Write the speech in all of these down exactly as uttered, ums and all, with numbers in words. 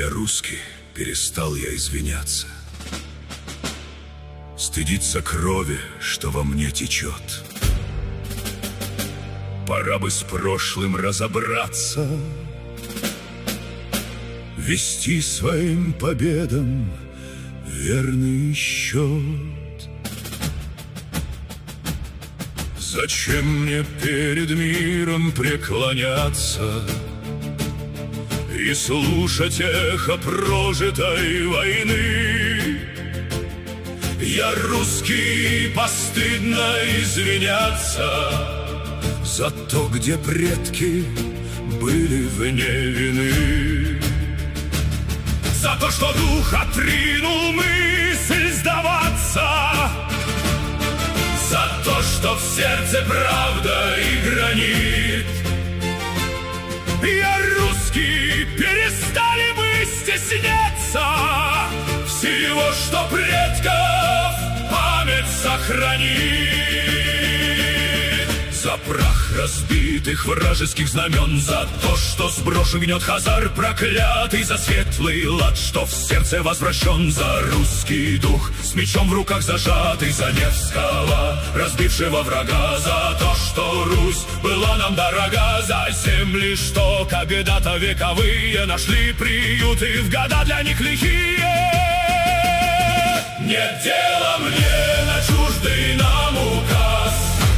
я русский, перестал я извиняться. Стыдиться крови, что во мне течет. Пора бы с прошлым разобраться, вести своим победам верный счет. Зачем мне перед миром преклоняться и слушать эхо прожитой войны? Я русский, постыдно извиняться за то, где предки были вне вины. За то, что дух отринул мысль сдаваться, за то, что в сердце правда и гранит. Я русский, перестали мы стесняться всего, что предков память сохранит. За прах разбитых вражеских знамен, за то, что сброшен гнет хазар проклятый, за светлый лад, что в сердце возвращен, за русский дух с мечом в руках зажатый, за Невского, разбившего врага, за то, что Русь была нам дорога, за земли, что когда-то вековые нашли приюты в года для них лихие. Нет дела мне на чуждый нам указ,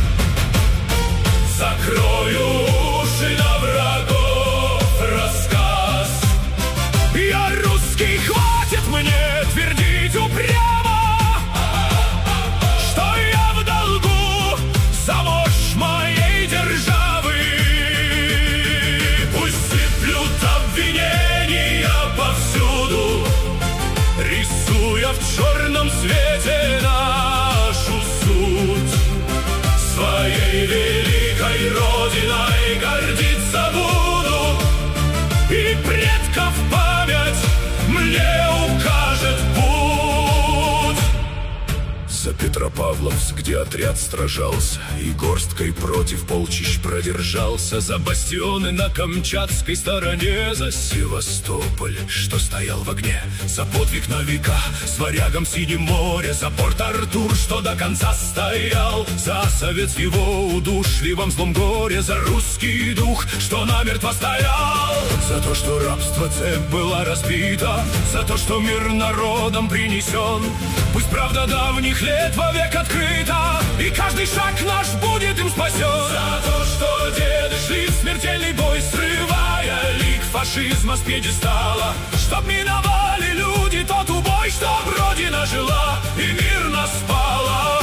закрою уши на врагов рассказ. Я русский, хватит мне твердить упрямо, что я в долгу за мощь моей державы. Пусть сыплют обвинения повсюду, рисуя в черном свете нашу суть. Своей великой Родиной гордиться буду, и предков память мне укажет путь. За Петропавловск, где отряд сражался и горсткой против полчищ продержался, за бастионы на Камчатской стороне, за Севастополь, что стоял в огне, за подвиг на века с варягом в Синем море, за Порт-Артур, что до конца стоял, за совет в его удушливом злом горе, за русский дух, что намертво стоял, за то, что рабство цепь была разбита, за то, что мир народам принесен. Пусть правда давних лет вовек открыта, и каждый шаг наш будет им спасен. За то, что деды шли в смертельный бой, срывая лик фашизма с пьедестала, чтоб миновали люди тот убой, чтоб Родина жила и мирно спала.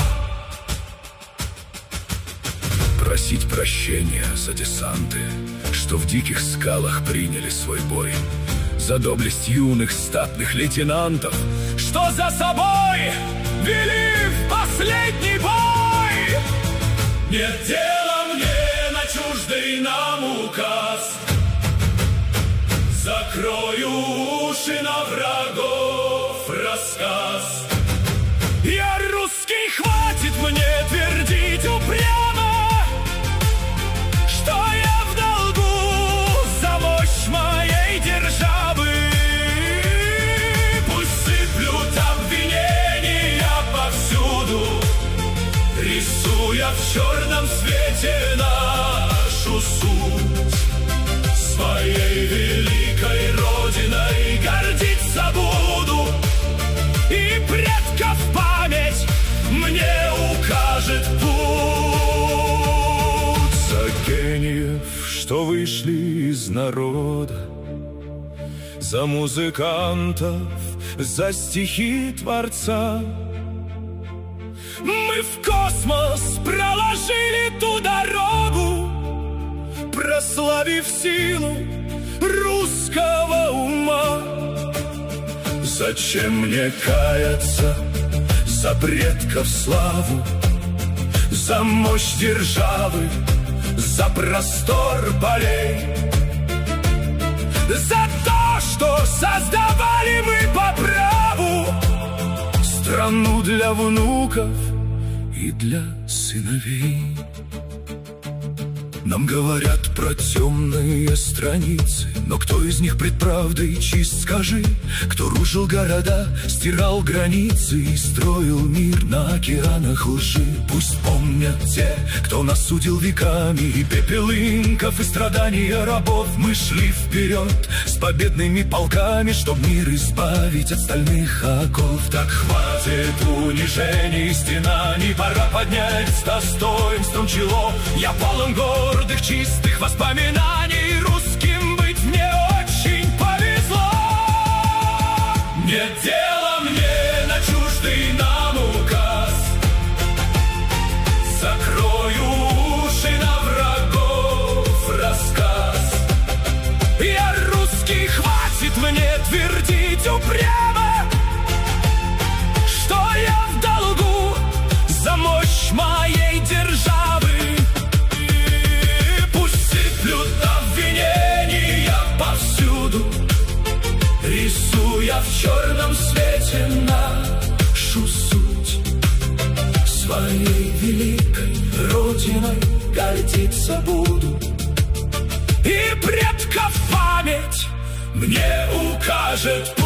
Просить прощения за десанты, что в диких скалах приняли свой бой, за доблесть юных статных лейтенантов, что за собой вели в последний бой. Нет дела мне на чуждый нам указ, закрою уши на врагов рассказ. Я русский, хватит мне твердить упрямо, что я в долгу за мощь моей державы. Пусть сыплют обвинения повсюду, рисуя в черном свете нашу суть. Своей великой Родиной гордиться буду, и предков память мне укажет путь. За гениев, что вышли из народа, за музыкантов, за стихи Творца. Мы в космос проложили ту дорогу, прославив силу русского ума. Зачем мне каяться за предков славу, за мощь державы, за простор полей, за то, что создавали мы по праву страну для внуков и для сыновей. Нам говорят про темные страницы, но кто из них пред правдой чист, скажи? Кто рушил города, стирал границы и строил мир на океанах лжи? Пусть помнят те, кто нас судил веками, и пепел инков, и страдания рабов. Мы шли вперед с победными полками, чтоб мир избавить от стальных оков. Так хватит унижений и стенаний, пора поднять с достоинством чело. Я полон гордых, чистых воспоминаний, русским быть мне очень повезло. Нет дела мне на чуждый нам указ, закрою уши на врагов рассказ. Я русский, хватит мне твердить упрямо, что я в долгу за мощь моей державы. Пусть сыплют обвинения повсюду, рисуя в черном свете нашу суть. Своей великой родиной гордиться буду, и предков память мне укажет